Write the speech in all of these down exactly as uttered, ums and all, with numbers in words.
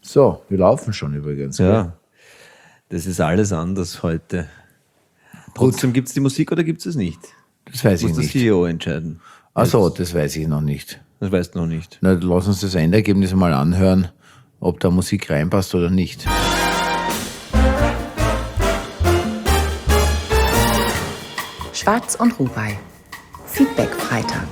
So, wir laufen schon übrigens. Ja, gell? das ist alles anders heute. Trotzdem gibt es die Musik oder gibt es es nicht? Das weiß Muss ich der nicht. C E O entscheiden. Ach so, das weiß ich noch nicht. Das weißt du noch nicht. Na, lass uns das Endergebnis mal anhören, ob da Musik reinpasst oder nicht. Schwarz und Rubai. Feedback-Freitag.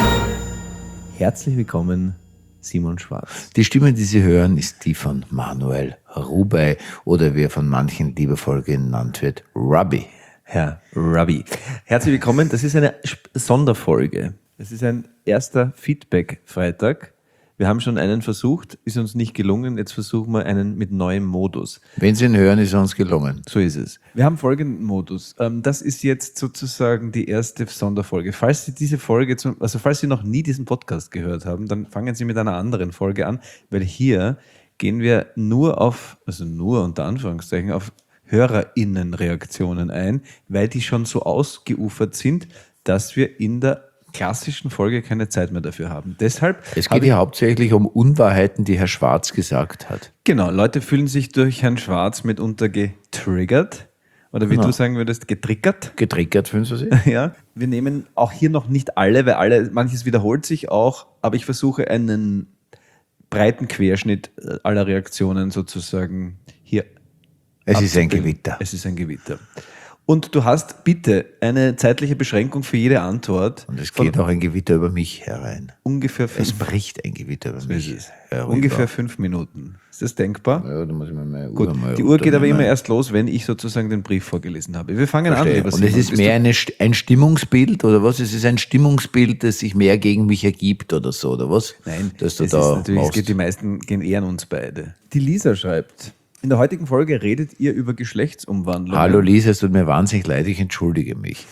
Herzlich willkommen, Simon Schwarz. Die Stimme, die Sie hören, ist die von Manuel Rubai oder wie er von manchen liebevoll genannt wird, Ruby. Herr Ruby. Herzlich willkommen. Das ist eine Sp- Sonderfolge. Es ist ein erster Feedback-Freitag. Wir haben schon einen versucht, ist uns nicht gelungen. Jetzt versuchen wir einen mit neuem Modus. Wenn Sie ihn hören, ist er uns gelungen. So ist es. Wir haben folgenden Modus. Ähm, Das ist jetzt sozusagen die erste Sonderfolge. Falls Sie diese Folge, zum, also falls Sie noch nie diesen Podcast gehört haben, dann fangen Sie mit einer anderen Folge an, weil hier gehen wir nur auf, also nur unter Anführungszeichen, auf HörerInnen-Reaktionen ein, weil die schon so ausgeufert sind, dass wir in der klassischen Folge keine Zeit mehr dafür haben. Deshalb Es habe geht hier hauptsächlich um Unwahrheiten, die Herr Schwarz gesagt hat. Genau, Leute fühlen sich durch Herrn Schwarz mitunter getriggert. Oder wie Genau. du sagen würdest, getriggert. Getriggert, fühlen Sie sich? Ja. Wir nehmen auch hier noch nicht alle, weil alle, manches wiederholt sich auch, aber ich versuche einen breiten Querschnitt äh, aller Reaktionen sozusagen hier. Es ist ein abzubilden. Gewitter. Es ist ein Gewitter. Und du hast bitte eine zeitliche Beschränkung für jede Antwort. Und es von geht auch ein Gewitter über mich herein. ungefähr Es fünf, bricht ein Gewitter über mich ist es. herüber. ungefähr fünf Minuten. Ist das denkbar? Ja, da muss ich mir meine Uhr Gut, mal die Uhr geht aber runternehmen. immer erst los, wenn ich sozusagen den Brief vorgelesen habe. Wir fangen an, Verstehe. lieber Und es Simon. ist Bist mehr du- eine, St- ein Stimmungsbild oder was? Es ist ein Stimmungsbild, das sich mehr gegen mich ergibt oder so, oder was? Nein, dass du es da ist natürlich, es machst. geht, die meisten gehen eher an uns beide. Die Lisa schreibt, in der heutigen Folge redet ihr über Geschlechtsumwandlung. Hallo Lisa, es tut mir wahnsinnig leid, ich entschuldige mich.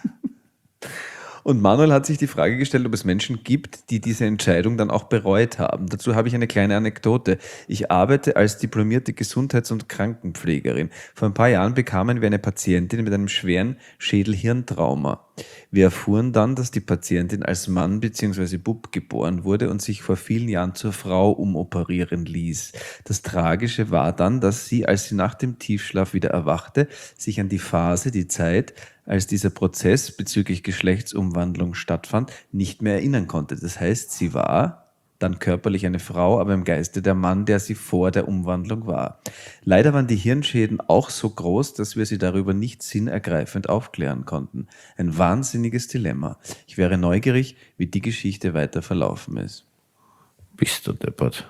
Und Manuel hat sich die Frage gestellt, ob es Menschen gibt, die diese Entscheidung dann auch bereut haben. Dazu habe ich eine kleine Anekdote. Ich arbeite als diplomierte Gesundheits- und Krankenpflegerin. Vor ein paar Jahren bekamen wir eine Patientin mit einem schweren Schädel-Hirntrauma. Wir erfuhren dann, dass die Patientin als Mann bzw. Bub geboren wurde und sich vor vielen Jahren zur Frau umoperieren ließ. Das Tragische war dann, dass sie, als sie nach dem Tiefschlaf wieder erwachte, sich an die Phase, die Zeit, als dieser Prozess bezüglich Geschlechtsumwandlung stattfand, nicht mehr erinnern konnte. Das heißt, sie war dann körperlich eine Frau, aber im Geiste der Mann, der sie vor der Umwandlung war. Leider waren die Hirnschäden auch so groß, dass wir sie darüber nicht sinnergreifend aufklären konnten. Ein wahnsinniges Dilemma. Ich wäre neugierig, wie die Geschichte weiter verlaufen ist. Bist du deppert.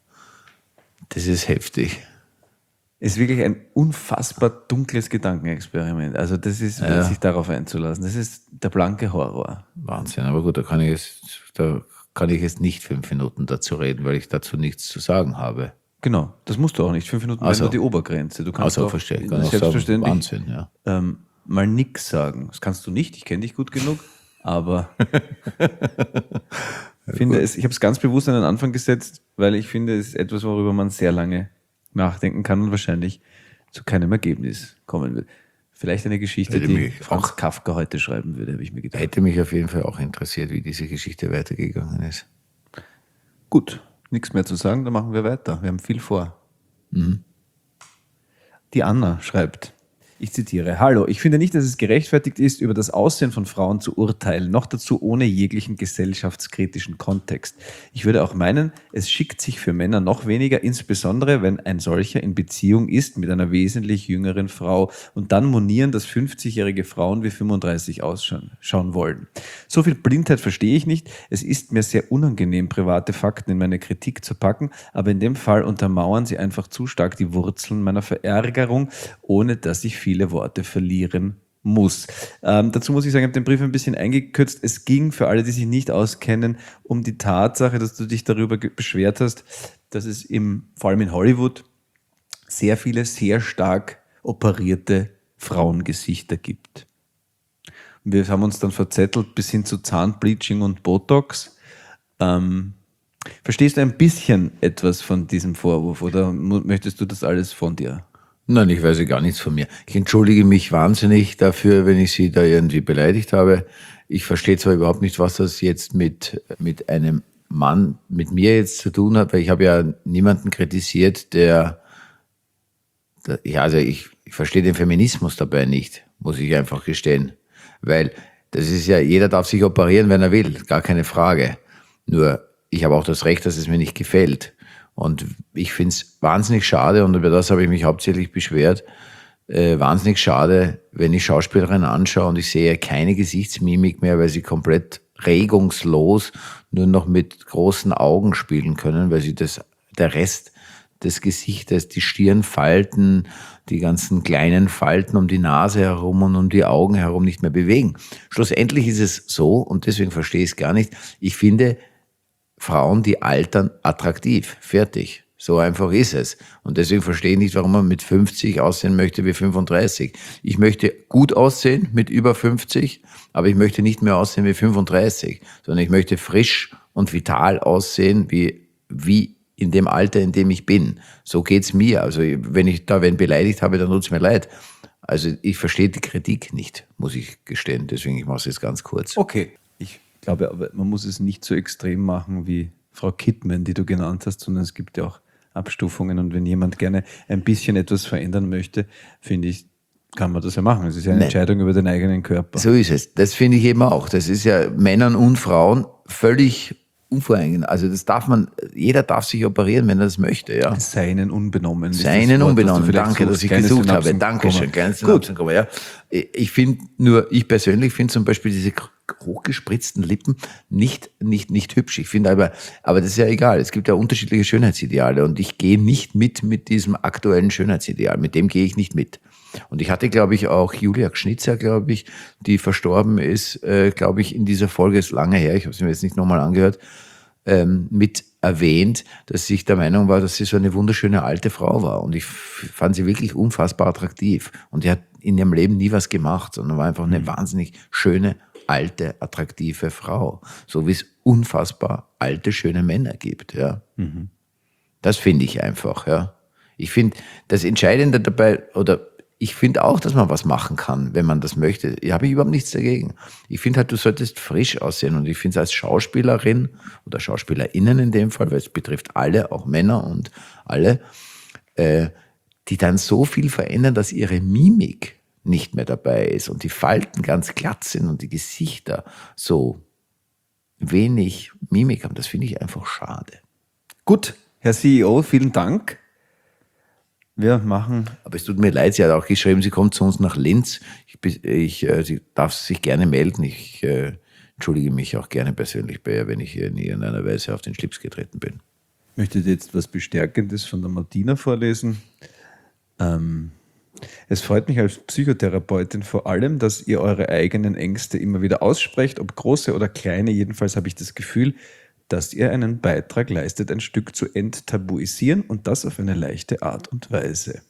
Das ist heftig. Es ist wirklich ein unfassbar dunkles Gedankenexperiment. Also das ist, Ja. sich darauf einzulassen. Das ist der blanke Horror. Wahnsinn, aber gut, da kann ich jetzt, da kann ich jetzt nicht fünf Minuten dazu reden, weil ich dazu nichts zu sagen habe. Genau, das musst du auch nicht. Fünf Minuten Also. wäre nur die Obergrenze. Du kannst Also auch verstehe ich. Kann auch sagen, selbstverständlich Wahnsinn, ja. ähm, mal nix sagen. Das kannst du nicht. Ich kenne dich gut genug. Aber ich finde es, ich habe es ganz bewusst an den Anfang gesetzt, weil ich finde, es ist etwas, worüber man sehr lange nachdenken kann und wahrscheinlich zu keinem Ergebnis kommen wird. Vielleicht eine Geschichte, Hätte die mich Franz auch- Kafka heute schreiben würde, habe ich mir gedacht. Hätte mich auf jeden Fall auch interessiert, wie diese Geschichte weitergegangen ist. Gut, nichts mehr zu sagen, dann machen wir weiter. Wir haben viel vor. Die Anna schreibt, ich zitiere, Hallo, ich finde nicht, dass es gerechtfertigt ist, über das Aussehen von Frauen zu urteilen, noch dazu ohne jeglichen gesellschaftskritischen Kontext. Ich würde auch meinen, es schickt sich für Männer noch weniger, insbesondere wenn ein solcher in Beziehung ist mit einer wesentlich jüngeren Frau und dann monieren, dass fünfzigjährige Frauen wie fünfunddreißig ausschauen schauen wollen. So viel Blindheit verstehe ich nicht. Es ist mir sehr unangenehm, private Fakten in meine Kritik zu packen, aber in dem Fall untermauern sie einfach zu stark die Wurzeln meiner Verärgerung, ohne dass ich viele Worte verlieren muss. Ähm, dazu muss ich sagen, ich habe den Brief ein bisschen eingekürzt. Es ging für alle, die sich nicht auskennen, um die Tatsache, dass du dich darüber ge- beschwert hast, dass es im, vor allem in Hollywood sehr viele sehr stark operierte Frauengesichter gibt. Und wir haben uns dann verzettelt bis hin zu Zahnbleaching und Botox. Ähm, verstehst du ein bisschen etwas von diesem Vorwurf oder mu- möchtest du das alles von dir? Nein, ich weiß ja gar nichts von mir. Ich entschuldige mich wahnsinnig dafür, wenn ich Sie da irgendwie beleidigt habe. Ich verstehe zwar überhaupt nicht, was das jetzt mit, mit einem Mann mit mir jetzt zu tun hat, weil ich habe ja niemanden kritisiert, der, der ja, also ich, ich verstehe den Feminismus dabei nicht, muss ich einfach gestehen. Weil das ist ja, jeder darf sich operieren, wenn er will, gar keine Frage. Nur ich habe auch das Recht, dass es mir nicht gefällt. Und ich finde es wahnsinnig schade, und über das habe ich mich hauptsächlich beschwert, äh, wahnsinnig schade, wenn ich Schauspielerinnen anschaue und ich sehe keine Gesichtsmimik mehr, weil sie komplett regungslos nur noch mit großen Augen spielen können, weil sie das, der Rest des Gesichtes, die Stirnfalten, die ganzen kleinen Falten um die Nase herum und um die Augen herum nicht mehr bewegen. Schlussendlich ist es so, und deswegen verstehe ich es gar nicht, ich finde Frauen, die altern, attraktiv. Fertig. So einfach ist es. Und deswegen verstehe ich nicht, warum man mit fünfzig aussehen möchte wie fünfunddreißig. Ich möchte gut aussehen mit über fünfzig, aber ich möchte nicht mehr aussehen wie fünfunddreißig, sondern ich möchte frisch und vital aussehen wie, wie in dem Alter, in dem ich bin. So geht's mir. Also wenn ich da wen beleidigt habe, dann tut's mir leid. Also ich verstehe die Kritik nicht, muss ich gestehen. Deswegen, ich mache es jetzt ganz kurz. Okay. Ich glaube, aber man muss es nicht so extrem machen wie Frau Kidman, die du genannt hast, sondern es gibt ja auch Abstufungen. Und wenn jemand gerne ein bisschen etwas verändern möchte, finde ich, kann man das ja machen. Es ist ja eine Nein. Entscheidung über den eigenen Körper. So ist es. Das finde ich eben auch. Das ist ja Männern und Frauen völlig unvoreingenommen. Also das darf man, jeder darf sich operieren, wenn er das möchte. Ja. Seinen unbenommen. Seinen unbenommen. Danke, dass ich gesucht habe. Dankeschön. Kleine Synapsenkomma. Ja. Ich finde nur, ich persönlich finde zum Beispiel diese hochgespritzten Lippen nicht, nicht, nicht hübsch. Ich finde aber, aber das ist ja egal. Es gibt ja unterschiedliche Schönheitsideale und ich gehe nicht mit mit diesem aktuellen Schönheitsideal. Mit dem gehe ich nicht mit. Und ich hatte, glaube ich, auch Julia Gschnitzer, glaube ich, die verstorben ist, äh, glaube ich, in dieser Folge, ist lange her, ich habe sie mir jetzt nicht nochmal angehört, ähm, mit erwähnt, dass ich der Meinung war, dass sie so eine wunderschöne alte Frau war. Und ich fand sie wirklich unfassbar attraktiv. Und die hat in ihrem Leben nie was gemacht, sondern war einfach eine mhm. wahnsinnig schöne, alte, attraktive Frau. So wie es unfassbar alte, schöne Männer gibt. Ja. Mhm. Das finde ich einfach. Ja. Ich finde, das Entscheidende dabei, oder ich finde auch, dass man was machen kann, wenn man das möchte. Ich habe überhaupt nichts dagegen. Ich finde halt, du solltest frisch aussehen. Und ich finde es als Schauspielerin oder SchauspielerInnen in dem Fall, weil es betrifft alle, auch Männer und alle, äh, die dann so viel verändern, dass ihre Mimik nicht mehr dabei ist und die Falten ganz glatt sind und die Gesichter so wenig Mimik haben. Das finde ich einfach schade. Gut, Herr C E O, vielen Dank. Wir machen. Aber es tut mir leid, sie hat auch geschrieben, sie kommt zu uns nach Linz. Ich, ich, äh, sie darf sich gerne melden. Ich äh, entschuldige mich auch gerne persönlich bei ihr, wenn ich ihr in irgendeiner Weise auf den Schlips getreten bin. Ich möchte jetzt was Bestärkendes von der Martina vorlesen. Ähm, es freut mich als Psychotherapeutin vor allem, dass ihr eure eigenen Ängste immer wieder aussprecht, ob große oder kleine. Jedenfalls habe ich das Gefühl, dass ihr einen Beitrag leistet, ein Stück zu enttabuisieren und das auf eine leichte Art und Weise.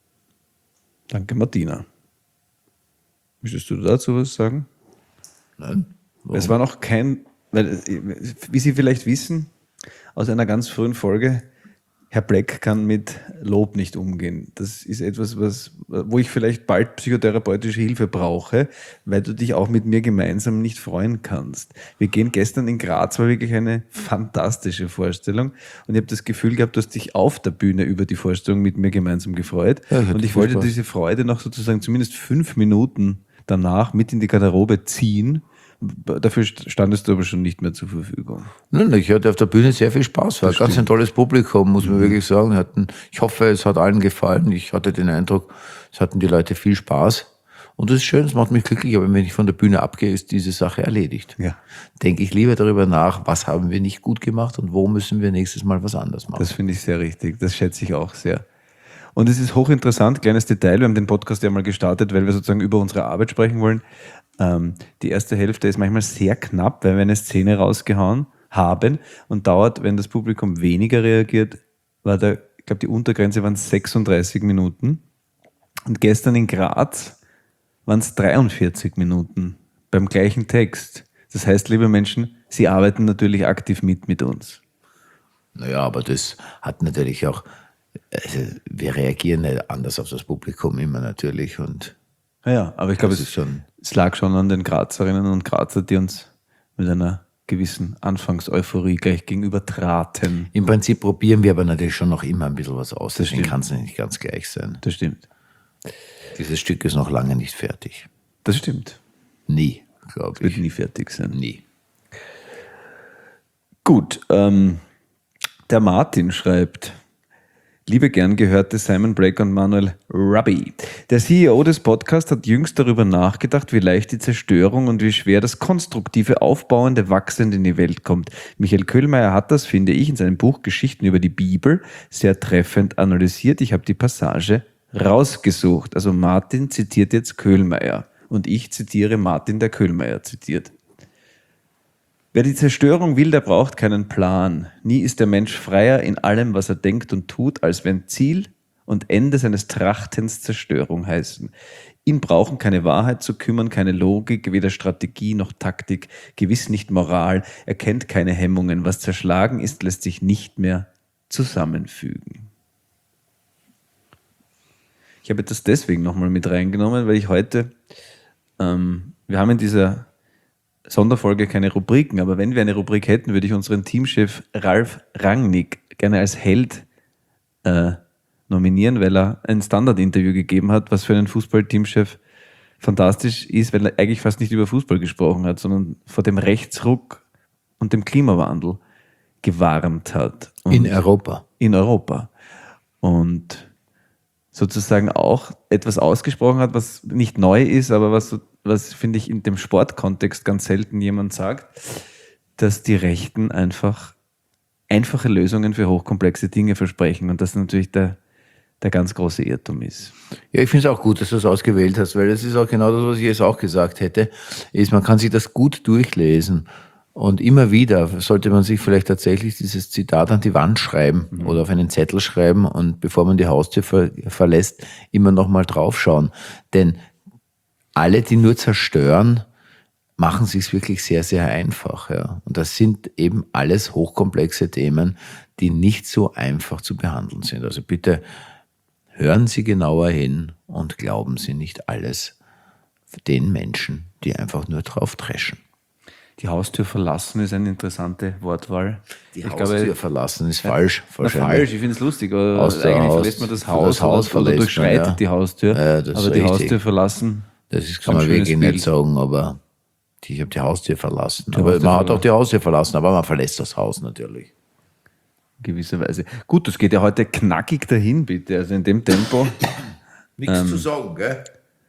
Danke, Martina. Möchtest du dazu was sagen? Nein. Warum? Es war noch kein, weil, wie Sie vielleicht wissen, aus einer ganz frühen Folge, Herr Black kann mit Lob nicht umgehen. Das ist etwas, was, wo ich vielleicht bald psychotherapeutische Hilfe brauche, weil du dich auch mit mir gemeinsam nicht freuen kannst. Wir gehen gestern in Graz, war wirklich eine fantastische Vorstellung und ich habe das Gefühl gehabt, du hast dich auf der Bühne über die Vorstellung mit mir gemeinsam gefreut. Ja, ich und ich wollte Spaß. diese Freude noch sozusagen zumindest fünf Minuten danach mit in die Garderobe ziehen. Dafür standest du aber schon nicht mehr zur Verfügung. Nein, ich hatte auf der Bühne sehr viel Spaß. War ganz ein tolles Publikum, muss man mhm. wirklich sagen. Hatten, ich hoffe, es hat allen gefallen. Ich hatte den Eindruck, es hatten die Leute viel Spaß. Und das ist schön, es macht mich glücklich. Aber wenn ich von der Bühne abgehe, ist diese Sache erledigt. Ja. Denke ich lieber darüber nach, was haben wir nicht gut gemacht und wo müssen wir nächstes Mal was anderes machen. Das finde ich sehr richtig. Das schätze ich auch sehr. Und es ist hochinteressant, kleines Detail. Wir haben den Podcast ja mal gestartet, weil wir sozusagen über unsere Arbeit sprechen wollen. Die erste Hälfte ist manchmal sehr knapp, weil wir eine Szene rausgehauen haben und dauert, wenn das Publikum weniger reagiert, war der, ich glaube, die Untergrenze waren sechsunddreißig Minuten. Und gestern in Graz waren es dreiundvierzig Minuten beim gleichen Text. Das heißt, liebe Menschen, Sie arbeiten natürlich aktiv mit mit uns. Naja, aber das hat natürlich auch, also wir reagieren nicht anders auf das Publikum immer natürlich und ja, aber ich glaube, es, es lag schon an den Grazerinnen und Grazer, die uns mit einer gewissen Anfangseuphorie gleich gegenüber traten. Im Prinzip probieren wir aber natürlich schon noch immer ein bisschen was aus. Deswegen stimmt. kann es nicht ganz gleich sein. Das stimmt. Dieses Stück ist noch lange nicht fertig. Das stimmt. Nie, glaube Wird ich. nie fertig sein. Nie. Gut, ähm, der Martin schreibt, liebe gern gehörte Simon Brake und Manuel Rubby. Der C E O des Podcasts hat jüngst darüber nachgedacht, wie leicht die Zerstörung und wie schwer das konstruktive, aufbauende, wachsende in die Welt kommt. Michael Köhlmeier hat das, finde ich, in seinem Buch Geschichten über die Bibel sehr treffend analysiert. Ich habe die Passage rausgesucht. Also Martin zitiert jetzt Köhlmeier und ich zitiere Martin, der Köhlmeier zitiert. Wer die Zerstörung will, der braucht keinen Plan. Nie ist der Mensch freier in allem, was er denkt und tut, als wenn Ziel und Ende seines Trachtens Zerstörung heißen. Ihn brauchen keine Wahrheit zu kümmern, keine Logik, weder Strategie noch Taktik, gewiss nicht Moral, er kennt keine Hemmungen. Was zerschlagen ist, lässt sich nicht mehr zusammenfügen. Ich habe das deswegen nochmal mit reingenommen, weil ich heute, ähm, wir haben in dieser Sonderfolge keine Rubriken, aber wenn wir eine Rubrik hätten, würde ich unseren Teamchef Ralf Rangnick gerne als Held äh, nominieren, weil er ein Standard-Interview gegeben hat, was für einen Fußball-Teamchef fantastisch ist, weil er eigentlich fast nicht über Fußball gesprochen hat, sondern vor dem Rechtsruck und dem Klimawandel gewarnt hat. Und In Europa. In Europa. Und sozusagen auch etwas ausgesprochen hat, was nicht neu ist, aber was, was finde ich in dem Sportkontext ganz selten jemand sagt, dass die Rechten einfach einfache Lösungen für hochkomplexe Dinge versprechen und das natürlich der, der ganz große Irrtum ist. Ja, ich finde es auch gut, dass du es ausgewählt hast, weil das ist auch genau das, was ich jetzt auch gesagt hätte, ist, man kann sich das gut durchlesen und immer wieder sollte man sich vielleicht tatsächlich dieses Zitat an die Wand schreiben mhm. oder auf einen Zettel schreiben und bevor man die Haustür ver- verlässt, immer noch mal draufschauen. Denn alle, die nur zerstören, machen es sich wirklich sehr, sehr einfach. Ja. Und das sind eben alles hochkomplexe Themen, die nicht so einfach zu behandeln sind. Also bitte hören Sie genauer hin und glauben Sie nicht alles den Menschen, die einfach nur drauf dreschen. Die Haustür verlassen ist eine interessante Wortwahl. Die ich Haustür glaube, verlassen ist falsch. Na, falsch, ich finde es lustig. Aber Aus der eigentlich Haus- verlässt man das das Haus, Haus oder, oder verlässt durchschreitet man, ja. die Haustür. Ja, das ist aber die richtig. Haustür verlassen, Das ist, So kann ein man schönes wirklich Bild. nicht sagen, aber ich habe die Haustür verlassen. Die aber Haustür man hat auch verlassen. die Haustür verlassen, aber man verlässt das Haus natürlich. in gewisser Weise. Gut, das geht ja heute knackig dahin, bitte. Also in dem Tempo. Nichts zu sagen, gell?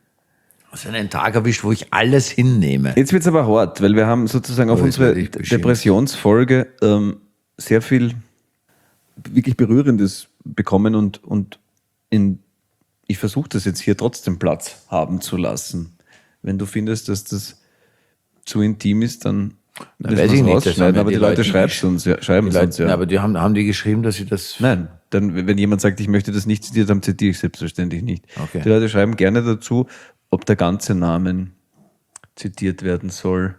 Hast du einen Tag erwischt, wo ich alles hinnehme? Jetzt wird es aber hart, weil wir haben sozusagen auf Oh, jetzt unsere werde ich beschimpft. Depressionsfolge ähm, sehr viel wirklich Berührendes bekommen und, und in, ich versuche das jetzt hier trotzdem Platz haben zu lassen. Wenn du findest, dass das zu intim ist, dann Na, müssen weiß wir ich es nicht, das rausschneiden, haben ja aber die, die Leute Leute schreiben gesch- es uns ja. Schreiben Die es Leute, uns ja. aber die haben, haben die geschrieben, dass sie das... Nein, dann, wenn jemand sagt, ich möchte das nicht zitiert haben, zitiere ich selbstverständlich nicht. Okay. Die Leute schreiben gerne dazu, ob der ganze Name zitiert werden soll.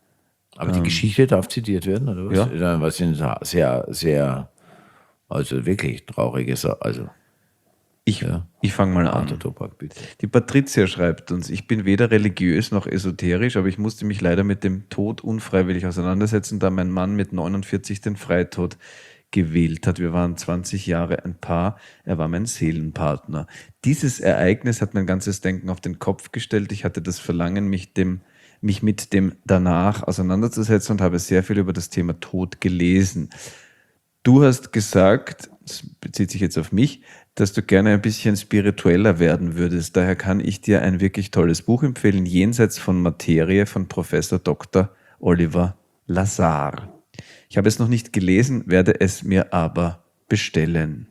Aber die Geschichte darf zitiert werden, oder was? Ja. Ja. Was sind sehr, sehr, also wirklich trauriges, also Ich, Ja. ich fange mal harter an. Tobak, bitte. Die Patricia schreibt uns, ich bin weder religiös noch esoterisch, aber ich musste mich leider mit dem Tod unfreiwillig auseinandersetzen, da mein Mann mit neunundvierzig den Freitod gewählt hat. Wir waren zwanzig Jahre ein Paar, er war mein Seelenpartner. Dieses Ereignis hat mein ganzes Denken auf den Kopf gestellt. Ich hatte das Verlangen, mich, dem, mich mit dem danach auseinanderzusetzen und habe sehr viel über das Thema Tod gelesen. Du hast gesagt, das bezieht sich jetzt auf mich, dass du gerne ein bisschen spiritueller werden würdest. Daher kann ich dir ein wirklich tolles Buch empfehlen, Jenseits von Materie von Professor Doktor Oliver Lazar. Ich habe es noch nicht gelesen, werde es mir aber bestellen.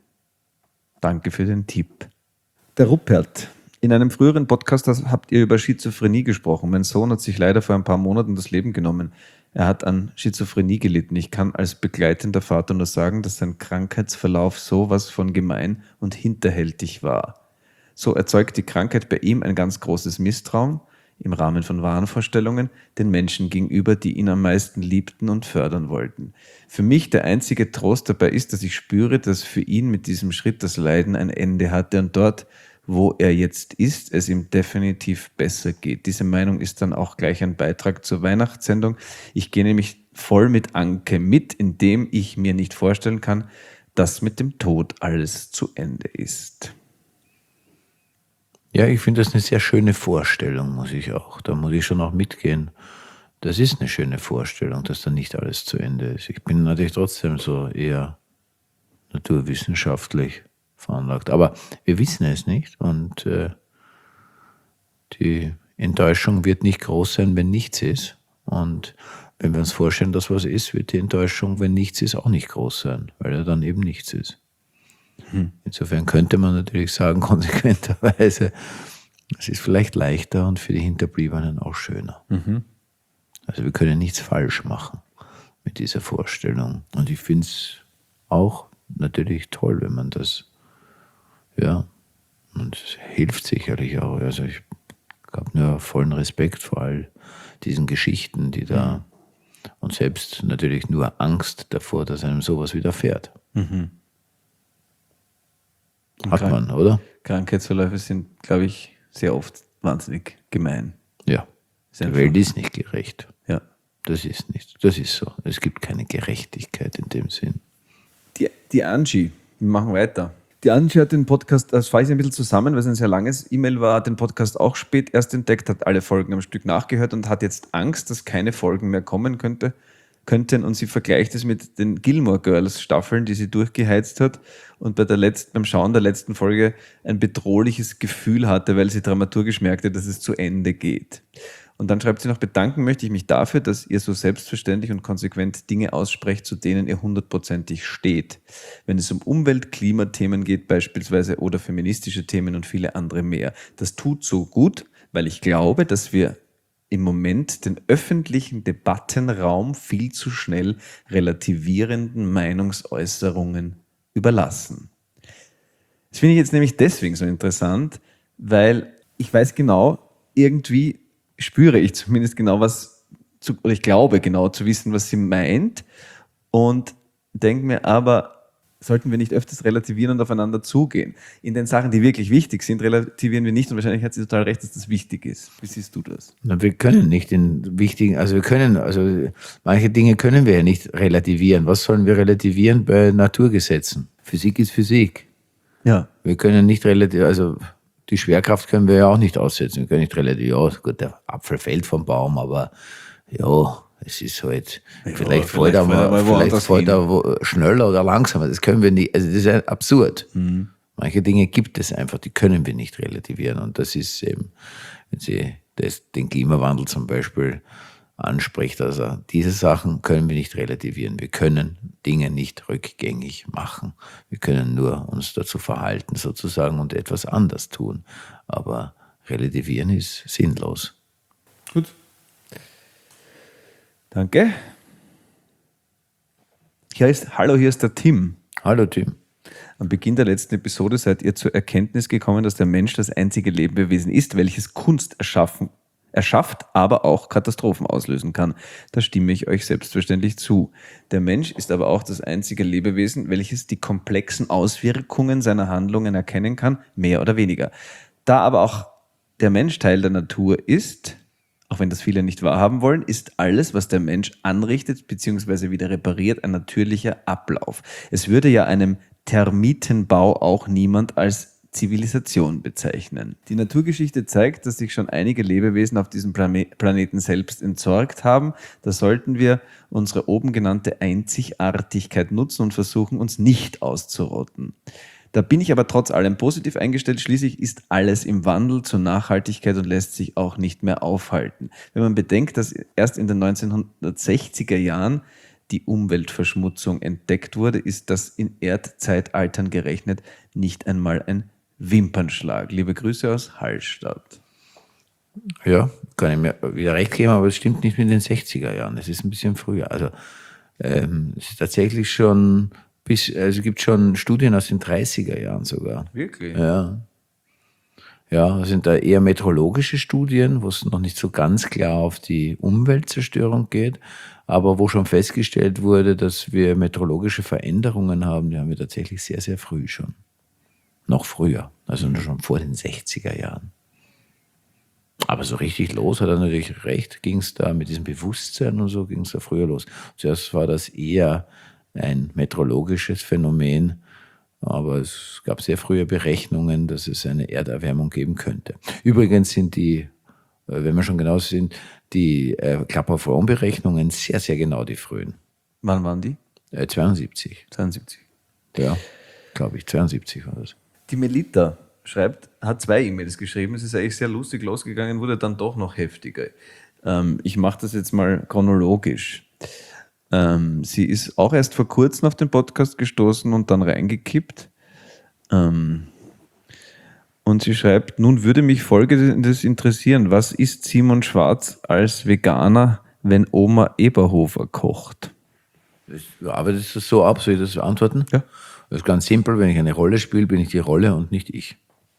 Danke für den Tipp. Der Ruppert. In einem früheren Podcast habt ihr über Schizophrenie gesprochen. Mein Sohn hat sich leider vor ein paar Monaten das Leben genommen. Er hat an Schizophrenie gelitten. Ich kann als begleitender Vater nur sagen, dass sein Krankheitsverlauf sowas von gemein und hinterhältig war. So erzeugt die Krankheit bei ihm ein ganz großes Misstrauen im Rahmen von Wahnvorstellungen den Menschen gegenüber, die ihn am meisten liebten und fördern wollten. Für mich der einzige Trost dabei ist, dass ich spüre, dass für ihn mit diesem Schritt das Leiden ein Ende hatte und dort, wo er jetzt ist, es ihm definitiv besser geht. Diese Meinung ist dann auch gleich ein Beitrag zur Weihnachtssendung. Ich gehe nämlich voll mit Anke mit, indem ich mir nicht vorstellen kann, dass mit dem Tod alles zu Ende ist. Ja, ich finde das eine sehr schöne Vorstellung, muss ich auch. Da muss ich schon auch mitgehen. Das ist eine schöne Vorstellung, dass dann nicht alles zu Ende ist. Ich bin natürlich trotzdem so eher naturwissenschaftlich veranlagt. Aber wir wissen es nicht und äh, die Enttäuschung wird nicht groß sein, wenn nichts ist. Und wenn wir uns vorstellen, dass was ist, wird die Enttäuschung, wenn nichts ist, auch nicht groß sein, weil ja dann eben nichts ist. Hm. Insofern könnte man natürlich sagen, konsequenterweise, es ist vielleicht leichter und für die Hinterbliebenen auch schöner. Mhm. Also wir können nichts falsch machen mit dieser Vorstellung. Und ich finde es auch natürlich toll, wenn man das, ja, und es hilft sicherlich auch. Also ich habe nur vollen Respekt vor all diesen Geschichten, die da, mhm. und selbst natürlich nur Angst davor, dass einem sowas widerfährt. Mhm. Hat Krank- man, oder? Krankheitsverläufe sind, glaube ich, sehr oft wahnsinnig gemein. Ja, die Welt ist nicht gerecht. Ja. Das ist nicht, das ist so. Es gibt keine Gerechtigkeit in dem Sinn. Die, die Angie, wir machen weiter. Die Angie hat den Podcast, das fasse ich ein bisschen zusammen, weil es ein sehr langes E-Mail war, hat den Podcast auch spät erst entdeckt, hat alle Folgen am Stück nachgehört und hat jetzt Angst, dass keine Folgen mehr kommen könnte, könnten. Und sie vergleicht es mit den Gilmore Girls Staffeln, die sie durchgeheizt hat und bei der letzten, beim Schauen der letzten Folge ein bedrohliches Gefühl hatte, weil sie dramaturgisch merkte, dass es zu Ende geht. Und dann schreibt sie noch, bedanken möchte ich mich dafür, dass ihr so selbstverständlich und konsequent Dinge aussprecht, zu denen ihr hundertprozentig steht. Wenn es um Umwelt-, Klimathemen geht beispielsweise oder feministische Themen und viele andere mehr. Das tut so gut, weil ich glaube, dass wir im Moment den öffentlichen Debattenraum viel zu schnell relativierenden Meinungsäußerungen überlassen. Das finde ich jetzt nämlich deswegen so interessant, weil ich weiß genau, irgendwie spüre ich zumindest genau was, zu, oder ich glaube genau zu wissen, was sie meint und denke mir aber, sollten wir nicht öfters relativieren und aufeinander zugehen? In den Sachen, die wirklich wichtig sind, relativieren wir nicht und wahrscheinlich hat sie total recht, dass das wichtig ist. Wie siehst du das? Na, wir können nicht in wichtigen, also wir können, also manche Dinge können wir ja nicht relativieren. Was sollen wir relativieren bei Naturgesetzen? Physik ist Physik. Ja. Wir können nicht relativieren, also die Schwerkraft können wir ja auch nicht aussetzen. Wir können nicht relativieren, ja, gut, der Apfel fällt vom Baum, aber ja, es ist halt, ja, vielleicht fällt er mal, mal vielleicht fällt er schneller oder langsamer. Das können wir nicht, also das ist ja absurd. Mhm. Manche Dinge gibt es einfach, die können wir nicht relativieren. Und das ist eben, wenn Sie das, den Klimawandel zum Beispiel anspricht, also diese Sachen können wir nicht relativieren. Wir können Dinge nicht rückgängig machen. Wir können nur uns dazu verhalten sozusagen und etwas anders tun. Aber relativieren ist sinnlos. Gut. Danke. Hier ist, hallo, hier ist der Tim. Hallo Tim. Am Beginn der letzten Episode seid ihr zur Erkenntnis gekommen, dass der Mensch das einzige Lebewesen ist, welches Kunst erschaffen erschafft, aber auch Katastrophen auslösen kann. Da stimme ich euch selbstverständlich zu. Der Mensch ist aber auch das einzige Lebewesen, welches die komplexen Auswirkungen seiner Handlungen erkennen kann, mehr oder weniger. Da aber auch der Mensch Teil der Natur ist, auch wenn das viele nicht wahrhaben wollen, ist alles, was der Mensch anrichtet bzw. wieder repariert, ein natürlicher Ablauf. Es würde ja einem Termitenbau auch niemand als Zivilisation bezeichnen. Die Naturgeschichte zeigt, dass sich schon einige Lebewesen auf diesem Planeten selbst entsorgt haben. Da sollten wir unsere oben genannte Einzigartigkeit nutzen und versuchen, uns nicht auszurotten. Da bin ich aber trotz allem positiv eingestellt. Schließlich ist alles im Wandel zur Nachhaltigkeit und lässt sich auch nicht mehr aufhalten. Wenn man bedenkt, dass erst in den neunzehnhundertsechziger Jahren die Umweltverschmutzung entdeckt wurde, ist das in Erdzeitaltern gerechnet nicht einmal ein Wimpernschlag. Liebe Grüße aus Hallstatt. Ja, kann ich mir wieder recht geben, aber es stimmt nicht mit den sechziger Jahren. Es ist ein bisschen früher. Also ähm, es ist tatsächlich schon bis, also es gibt schon Studien aus den dreißiger Jahren sogar. Wirklich? Ja. Ja, das sind da eher meteorologische Studien, wo es noch nicht so ganz klar auf die Umweltzerstörung geht, aber wo schon festgestellt wurde, dass wir meteorologische Veränderungen haben, die haben wir tatsächlich sehr, sehr früh schon. Noch früher, also schon vor den sechziger Jahren. Aber so richtig los hat er natürlich recht, ging es da mit diesem Bewusstsein und so, ging es da früher los. Zuerst war das eher ein meteorologisches Phänomen, aber es gab sehr frühe Berechnungen, dass es eine Erderwärmung geben könnte. Übrigens sind die, wenn wir schon genau sind, die äh, Klaprophon-Berechnungen sehr, sehr genau, die frühen. Wann waren die? Äh, zweiundsiebzig. zweiundsiebzig. Ja, glaube ich, zweiundsiebzig war das. Die Melita schreibt, hat zwei E-Mails geschrieben. Es ist eigentlich sehr lustig losgegangen, wurde dann doch noch heftiger. Ähm, ich mache das jetzt mal chronologisch. Ähm, sie ist auch erst vor kurzem auf den Podcast gestoßen und dann reingekippt. Ähm, und sie schreibt, nun würde mich Folgendes interessieren. Was isst Simon Schwarz als Veganer, wenn Oma Eberhofer kocht? Ja, aber das ist so ab, soll ich das beantworten? Ja. Das ist ganz simpel, wenn ich eine Rolle spiele, bin ich die Rolle und nicht ich.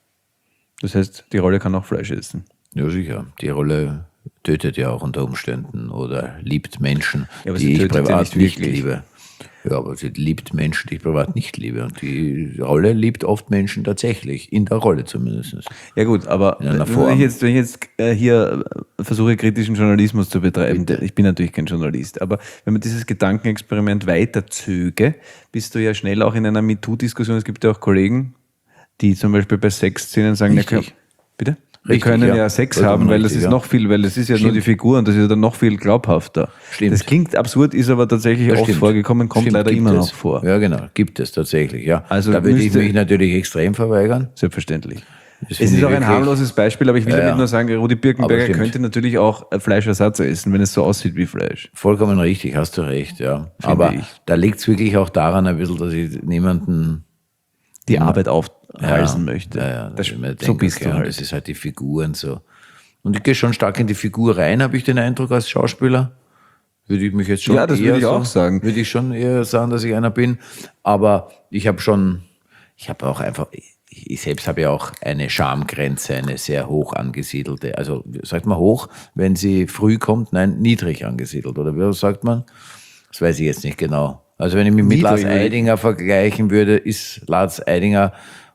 Das heißt, die Rolle kann auch Fleisch essen. Ja, sicher. Die Rolle tötet ja auch unter Umständen oder liebt Menschen, Ja, aber sie die ich tötet ja privat nicht nicht, wirklich. liebe. Ja, aber sie liebt Menschen, die ich privat nicht liebe. Und die Rolle liebt oft Menschen tatsächlich, in der Rolle zumindest. Ja gut, aber In einer wenn Form. ich jetzt, wenn ich jetzt äh, hier äh, versuche, kritischen Journalismus zu betreiben, Bitte. ich bin natürlich kein Journalist, aber wenn man dieses Gedankenexperiment weiterzöge, bist du ja schnell auch in einer MeToo-Diskussion. Es gibt ja auch Kollegen, die zum Beispiel bei Sexszenen sagen, na, Richtig. können- bitte? Wir Richtig, können ja, ja. Sex Vollkommen haben, weil das richtig, ist ja. noch viel, weil das ist ja nur Stimmt. die Figur und das ist ja dann noch viel glaubhafter. Stimmt. Das klingt absurd, ist aber tatsächlich Ja, oft stimmt. vorgekommen, kommt Stimmt, leider gibt immer es. noch vor. Ja, genau, gibt es tatsächlich, ja. Also da würde ich müsste- mich natürlich extrem verweigern. Selbstverständlich. Das Es finde ist ich auch ein wirklich- harmloses Beispiel, aber ich will Ja, damit ja. nur sagen, Rudi Aber Birkenberger stimmt. könnte natürlich auch äh, Fleischersatz essen, wenn es so aussieht wie Fleisch. Vollkommen richtig, hast du recht, ja. Aber ich. da liegt es wirklich auch daran ein bisschen, dass ich niemanden Die Ja. Arbeit aufhalsen möchte. Ja, ja, das, dass ich mir so denke, bist okay, du und halt. das ist halt die Figur und so. Und ich gehe schon stark in die Figur rein, habe ich den Eindruck als Schauspieler. Würde ich mich jetzt schon Ja, das eher würde ich so, auch sagen. Würde ich schon eher sagen, dass ich einer bin. Aber ich habe schon, ich habe auch einfach, ich selbst habe ja auch eine Schamgrenze, eine sehr hoch angesiedelte. Also sagt man hoch, wenn sie früh kommt, nein, niedrig angesiedelt. Oder wie sagt man? Das weiß ich jetzt nicht genau. Also wenn ich mich mit Niedrig, Lars würde ich- Eidinger vergleichen würde, ist Lars Eidinger,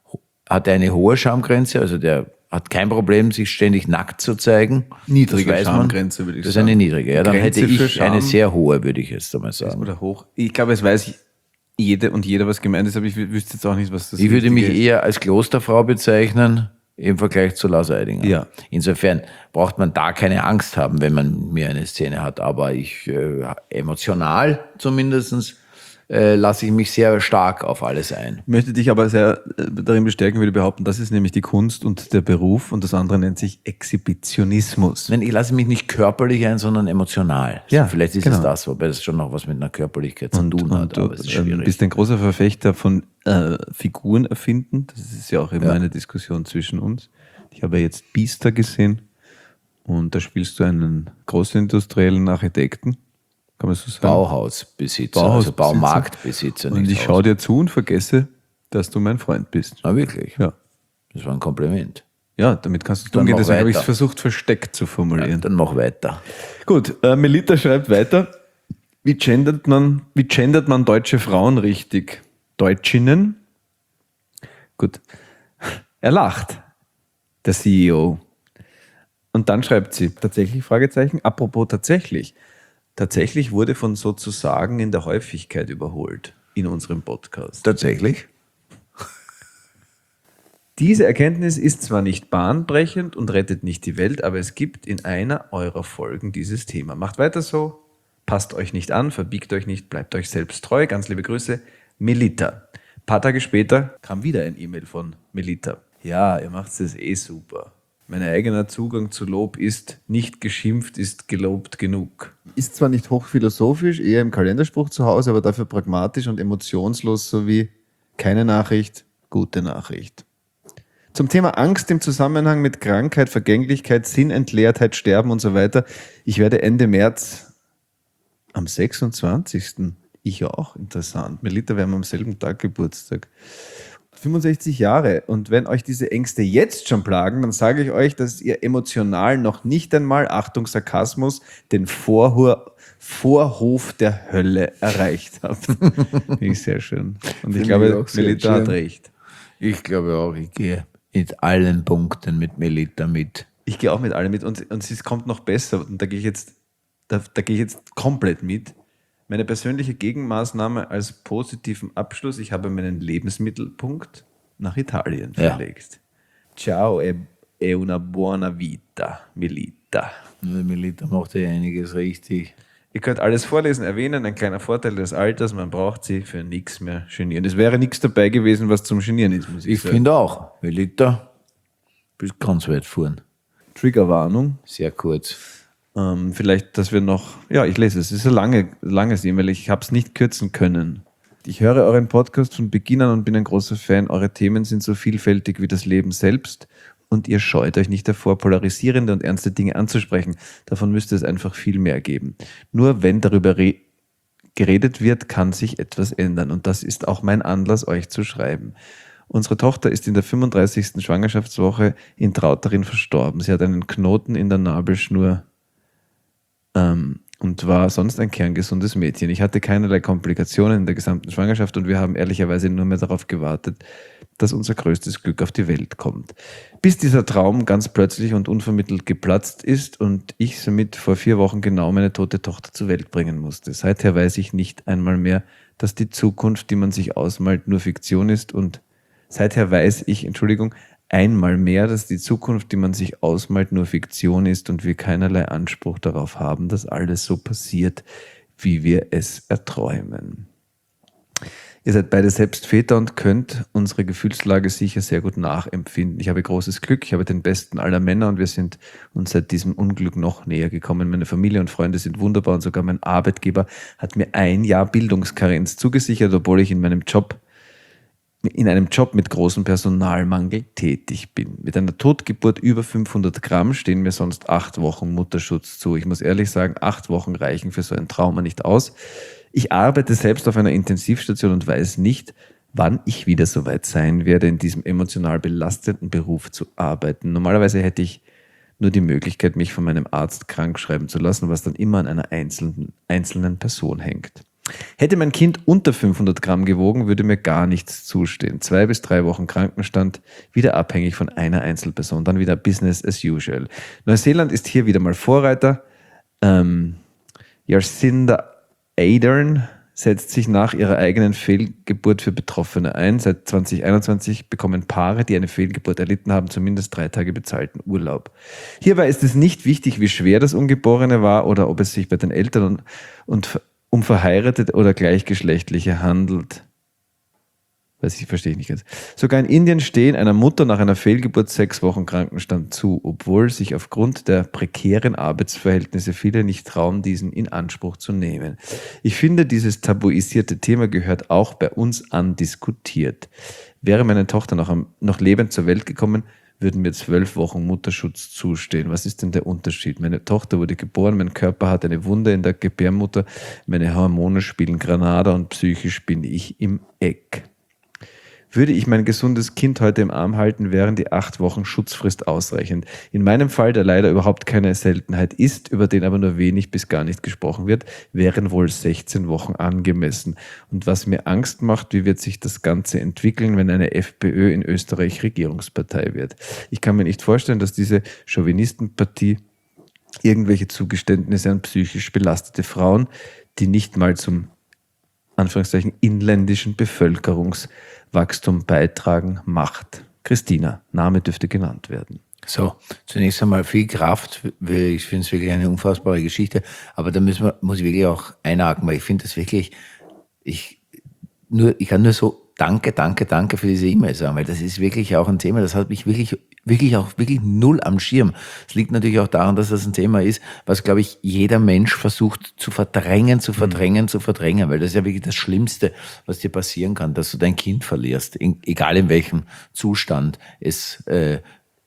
hat eine hohe Schamgrenze, also der hat kein Problem, sich ständig nackt zu zeigen. Niedrige Das weiß man. Schamgrenze, würde ich Das ist sagen. eine niedrige. Ja, dann Grenze hätte für ich Scham. eine sehr hohe, würde ich jetzt einmal sagen. Oder hoch. Ich glaube, es weiß jede und jeder, was gemeint ist, aber ich wü- wüsste jetzt auch nicht, was das Ich würde mich Richtige ist. eher als Klosterfrau bezeichnen im Vergleich zu Lars Eidinger. Ja. Insofern braucht man da keine Angst haben, wenn man mit mir eine Szene hat. Aber ich äh, emotional zumindest äh, lasse ich mich sehr stark auf alles ein. Ich möchte dich aber sehr äh, darin bestärken, würde behaupten, das ist nämlich die Kunst und der Beruf und das andere nennt sich Exhibitionismus. Nein, ich lasse mich nicht körperlich ein, sondern emotional. Ja, Also vielleicht ist genau. es das, wobei das schon noch was mit einer Körperlichkeit zu tun hat, und du aber es ist ähm, schwierig. bist ein großer Verfechter von äh, Figuren erfinden. Das ist ja auch immer eine Diskussion zwischen uns. Ich habe ja jetzt Biester gesehen und da spielst du einen großindustriellen Architekten. Kann man so sagen? Bauhausbesitzer, Bauhausbesitzer. also Baumarktbesitzer. Und nicht ich Haus. schaue dir zu und vergesse, dass du mein Freund bist. Na wirklich? Ja. Das war ein Kompliment. Ja, damit kannst du Dann umgehen. mach Deswegen habe ich es weiter. versucht, versteckt zu formulieren. Dann mach weiter. Gut, äh, Melita schreibt weiter. Wie gendert man, wie gendert man deutsche Frauen richtig? Deutschinnen? Gut. Er lacht, der C E O. Und dann schreibt sie, tatsächlich, Fragezeichen, apropos tatsächlich. Tatsächlich wurde von sozusagen in der Häufigkeit überholt in unserem Podcast. Tatsächlich? Diese Erkenntnis ist zwar nicht bahnbrechend und rettet nicht die Welt, aber es gibt in einer eurer Folgen dieses Thema. Macht weiter so, passt euch nicht an, verbiegt euch nicht, bleibt euch selbst treu. Ganz liebe Grüße, Melita. Ein paar Tage später kam wieder ein E-Mail von Melita. Ja, ihr macht es eh super. Mein eigener Zugang zu Lob ist, nicht geschimpft ist gelobt genug. Ist zwar nicht hochphilosophisch, eher im Kalenderspruch zu Hause, aber dafür pragmatisch und emotionslos sowie keine Nachricht, gute Nachricht. Zum Thema Angst im Zusammenhang mit Krankheit, Vergänglichkeit, Sinnentleertheit, Sterben und so weiter. Ich werde Ende März am sechsundzwanzigsten Ich auch, interessant. Melita, wir haben am selben Tag Geburtstag. fünfundsechzig Jahre. Und wenn euch diese Ängste jetzt schon plagen, dann sage ich euch, dass ihr emotional noch nicht einmal, Achtung, Sarkasmus, den Vorhur, Vorhof der Hölle erreicht habt. Finde ich sehr schön. Und ich Finde glaube, ich auch sehr Melita hat schön. recht. Ich glaube auch, ich gehe mit allen Punkten mit Melita mit. Ich gehe auch mit allem mit und, und es kommt noch besser und da gehe ich jetzt, da, da gehe ich jetzt komplett mit. Meine persönliche Gegenmaßnahme als positiven Abschluss, ich habe meinen Lebensmittelpunkt nach Italien Ja. verlegt. Ciao e, e una buona vita, Melita. Melita macht ja einiges richtig. Ihr könnt alles vorlesen, erwähnen, ein kleiner Vorteil des Alters, man braucht sie für nichts mehr genieren. Es wäre nichts dabei gewesen, was zum Genieren ist, muss ich, Ich sagen. finde auch, Melita, bist ganz weit vorn. Triggerwarnung. Sehr kurz. Ähm, vielleicht, dass wir noch, ja, ich lese es, es ist ein lange, langes E-Mail, ich habe es nicht kürzen können. Ich höre euren Podcast von Beginn an und bin ein großer Fan. Eure Themen sind so vielfältig wie das Leben selbst und ihr scheut euch nicht davor, polarisierende und ernste Dinge anzusprechen. Davon müsste es einfach viel mehr geben. Nur wenn darüber re- geredet wird, kann sich etwas ändern und das ist auch mein Anlass, euch zu schreiben. Unsere Tochter ist in der fünfunddreißigsten Schwangerschaftswoche in Trauterin verstorben. Sie hat einen Knoten in der Nabelschnur ähm, und war sonst ein kerngesundes Mädchen. Ich hatte keinerlei Komplikationen in der gesamten Schwangerschaft und wir haben ehrlicherweise nur mehr darauf gewartet, dass unser größtes Glück auf die Welt kommt. Bis dieser Traum ganz plötzlich und unvermittelt geplatzt ist und ich somit vor vier Wochen genau meine tote Tochter zur Welt bringen musste. Seither weiß ich nicht einmal mehr, dass die Zukunft, die man sich ausmalt, nur Fiktion ist und Seither weiß ich, Entschuldigung, einmal mehr, dass die Zukunft, die man sich ausmalt, nur Fiktion ist und wir keinerlei Anspruch darauf haben, dass alles so passiert, wie wir es erträumen. Ihr seid beide selbst Väter und könnt unsere Gefühlslage sicher sehr gut nachempfinden. Ich habe großes Glück, ich habe den besten aller Männer und wir sind uns seit diesem Unglück noch näher gekommen. Meine Familie und Freunde sind wunderbar und sogar mein Arbeitgeber hat mir ein Jahr Bildungskarenz zugesichert, obwohl ich in meinem Job in einem Job mit großem Personalmangel tätig bin. Mit einer Totgeburt über fünfhundert Gramm stehen mir sonst acht Wochen Mutterschutz zu. Ich muss ehrlich sagen, acht Wochen reichen für so ein Trauma nicht aus. Ich arbeite selbst auf einer Intensivstation und weiß nicht, wann ich wieder so weit sein werde, in diesem emotional belastenden Beruf zu arbeiten. Normalerweise hätte ich nur die Möglichkeit, mich von meinem Arzt krank schreiben zu lassen, was dann immer an einer einzelnen, einzelnen Person hängt. Hätte mein Kind unter fünfhundert Gramm gewogen, würde mir gar nichts zustehen. Zwei bis drei Wochen Krankenstand, wieder abhängig von einer Einzelperson, dann wieder Business as usual. Neuseeland ist hier wieder mal Vorreiter. Ähm, Jacinda Ardern setzt sich nach ihrer eigenen Fehlgeburt für Betroffene ein. Seit zwanzig einundzwanzig bekommen Paare, die eine Fehlgeburt erlitten haben, zumindest drei Tage bezahlten Urlaub. Hierbei ist es nicht wichtig, wie schwer das Ungeborene war oder ob es sich bei den Eltern und, und um verheiratete oder gleichgeschlechtliche handelt. Weiß ich, verstehe ich nicht ganz. Sogar in Indien stehen einer Mutter nach einer Fehlgeburt sechs Wochen Krankenstand zu, obwohl sich aufgrund der prekären Arbeitsverhältnisse viele nicht trauen, diesen in Anspruch zu nehmen. Ich finde, dieses tabuisierte Thema gehört auch bei uns andiskutiert. Wäre meine Tochter noch, am, noch lebend zur Welt gekommen, würden mir zwölf Wochen Mutterschutz zustehen. Was ist denn der Unterschied? Meine Tochter wurde geboren, mein Körper hat eine Wunde in der Gebärmutter, meine Hormone spielen Granada und psychisch bin ich im Eck. Würde ich mein gesundes Kind heute im Arm halten, wären die acht Wochen Schutzfrist ausreichend. In meinem Fall, der leider überhaupt keine Seltenheit ist, über den aber nur wenig bis gar nicht gesprochen wird, wären wohl sechzehn Wochen angemessen. Und was mir Angst macht, wie wird sich das Ganze entwickeln, wenn eine FPÖ in Österreich Regierungspartei wird? Ich kann mir nicht vorstellen, dass diese Chauvinistenpartie irgendwelche Zugeständnisse an psychisch belastete Frauen, die nicht mal zum Anführungszeichen inländischen Bevölkerungswachstum beitragen, macht. Christina, Name dürfte genannt werden. So, zunächst einmal viel Kraft. Ich finde es wirklich eine unfassbare Geschichte. Aber da müssen wir, muss ich wirklich auch einhaken, weil ich finde das wirklich, ich, nur, ich kann nur so danke, danke, danke für diese E-Mail sagen, weil das ist wirklich auch ein Thema, das hat mich wirklich, wirklich auch wirklich null am Schirm. Es liegt natürlich auch daran, dass das ein Thema ist, was, glaube ich, jeder Mensch versucht zu verdrängen, zu verdrängen, mhm. zu verdrängen, weil das ist ja wirklich das Schlimmste, was dir passieren kann, dass du dein Kind verlierst, in, egal in welchem Zustand es, äh,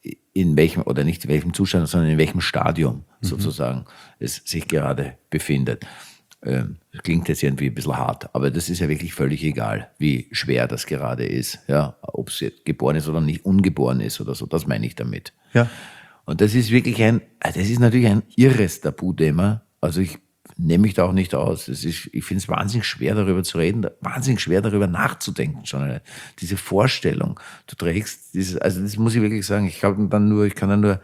in welchem, oder nicht in welchem Zustand, sondern in welchem Stadium mhm. sozusagen es sich gerade befindet. Ähm, das klingt jetzt irgendwie ein bisschen hart, aber das ist ja wirklich völlig egal, wie schwer das gerade ist. Ja, ob es jetzt geboren ist oder nicht ungeboren ist oder so, das meine ich damit. Ja. Und das ist wirklich ein, das ist natürlich ein irres Tabuthema. Also ich nehme mich da auch nicht aus. Das ist, ich finde es wahnsinnig schwer, darüber zu reden, wahnsinnig schwer, darüber nachzudenken schon. Diese Vorstellung, du trägst dieses, also das muss ich wirklich sagen, ich kann dann nur, ich kann dann nur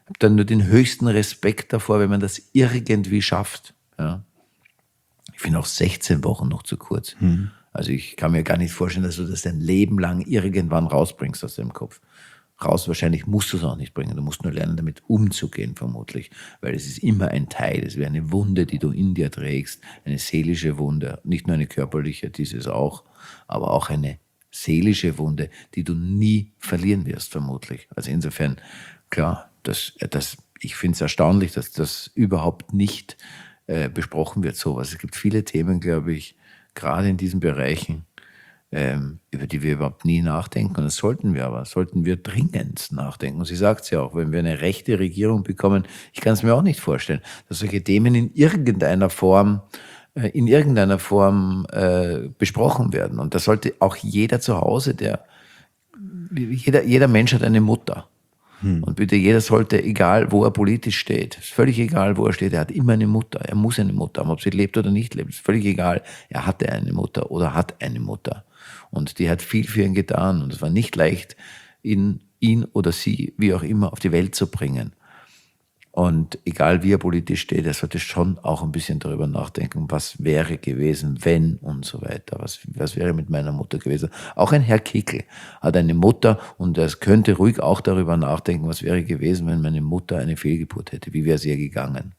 dann nur den höchsten Respekt davor, wenn man das irgendwie schafft. Ja. Ich finde auch sechzehn Wochen noch zu kurz. Mhm. Also ich kann mir gar nicht vorstellen, dass du das dein Leben lang irgendwann rausbringst aus deinem Kopf. Raus wahrscheinlich musst du es auch nicht bringen. Du musst nur lernen, damit umzugehen, vermutlich. Weil es ist immer ein Teil. Es wäre eine Wunde, die du in dir trägst. Eine seelische Wunde. Nicht nur eine körperliche, dieses auch. Aber auch eine seelische Wunde, die du nie verlieren wirst, vermutlich. Also insofern, klar, das, das, ich finde es erstaunlich, dass das überhaupt nicht äh, besprochen wird, sowas. Es gibt viele Themen, glaube ich, gerade in diesen Bereichen, ähm, über die wir überhaupt nie nachdenken. Und das sollten wir aber, sollten wir dringend nachdenken. Und sie sagt es ja auch, wenn wir eine rechte Regierung bekommen, ich kann es mir auch nicht vorstellen, dass solche Themen in irgendeiner Form äh, in irgendeiner Form äh, besprochen werden. Und das sollte auch jeder zu Hause, der jeder, jeder Mensch hat eine Mutter. Hm. Und bitte, jeder sollte, egal wo er politisch steht, ist völlig egal, wo er steht, er hat immer eine Mutter. Er muss eine Mutter haben, ob sie lebt oder nicht lebt, ist völlig egal. Er hatte eine Mutter oder hat eine Mutter. Und die hat viel für ihn getan. Und es war nicht leicht, ihn, ihn oder sie, wie auch immer, auf die Welt zu bringen. Und egal wie er politisch steht, er sollte schon auch ein bisschen darüber nachdenken, was wäre gewesen, wenn und so weiter. Was, was wäre mit meiner Mutter gewesen? Auch ein Herr Kickl hat eine Mutter und er könnte ruhig auch darüber nachdenken, was wäre gewesen, wenn meine Mutter eine Fehlgeburt hätte. Wie wäre es ihr gegangen?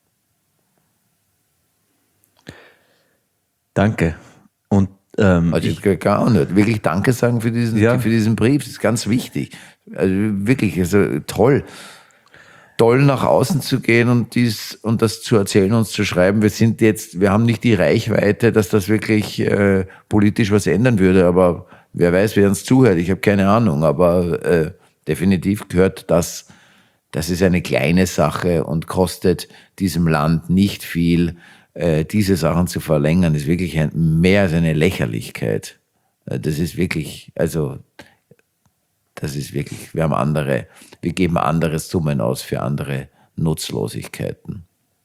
Danke. Und ähm, also ich kann auch nicht wirklich Danke sagen für diesen, ja. für diesen Brief. Das ist ganz wichtig. Also wirklich, also toll. Toll nach außen zu gehen und dies und das zu erzählen, uns zu schreiben. Wir sind jetzt, wir haben nicht die Reichweite, dass das wirklich äh, politisch was ändern würde, aber wer weiß, wer uns zuhört. Ich habe keine Ahnung, aber äh, definitiv gehört das, das ist eine kleine Sache und kostet diesem Land nicht viel, äh, diese Sachen zu verlängern. Das ist wirklich ein, mehr als eine Lächerlichkeit. Das ist wirklich, also Das ist wirklich, wir haben andere, wir geben andere Summen aus für andere Nutzlosigkeiten.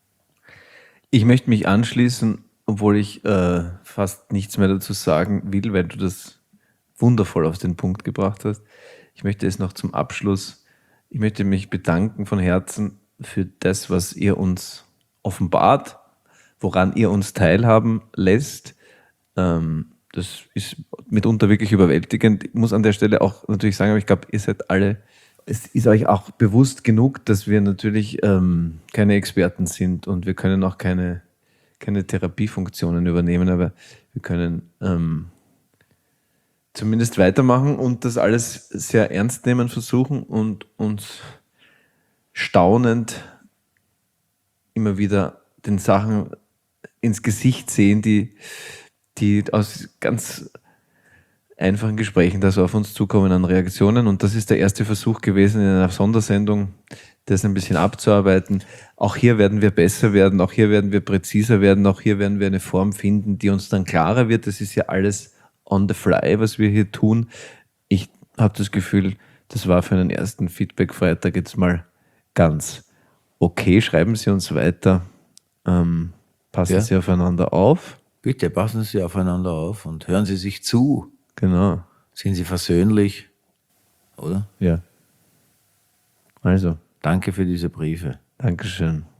Ich möchte mich anschließen, obwohl ich äh, fast nichts mehr dazu sagen will, weil du das wundervoll auf den Punkt gebracht hast. Ich möchte es noch zum Abschluss, ich möchte mich bedanken von Herzen für das, was ihr uns offenbart, woran ihr uns teilhaben lässt. Ähm, Das ist mitunter wirklich überwältigend. Ich muss an der Stelle auch natürlich sagen, aber ich glaube, ihr seid alle, es ist euch auch bewusst genug, dass wir natürlich ähm, keine Experten sind und wir können auch keine, keine Therapiefunktionen übernehmen, aber wir können ähm, zumindest weitermachen und das alles sehr ernst nehmen versuchen und uns staunend immer wieder den Sachen ins Gesicht sehen, die die aus ganz einfachen Gesprächen da so auf uns zukommen an Reaktionen. Und das ist der erste Versuch gewesen in einer Sondersendung, das ein bisschen abzuarbeiten. Auch hier werden wir besser werden, auch hier werden wir präziser werden, auch hier werden wir eine Form finden, die uns dann klarer wird. Das ist ja alles on the fly, was wir hier tun. Ich habe das Gefühl, das war für einen ersten Feedback-Freitag jetzt mal ganz okay. Schreiben Sie uns weiter, ähm, passen ja. Sie aufeinander auf. Bitte passen Sie aufeinander auf und hören Sie sich zu. Genau. Sind Sie versöhnlich, oder? Ja. Also. Danke für diese Briefe. Dankeschön.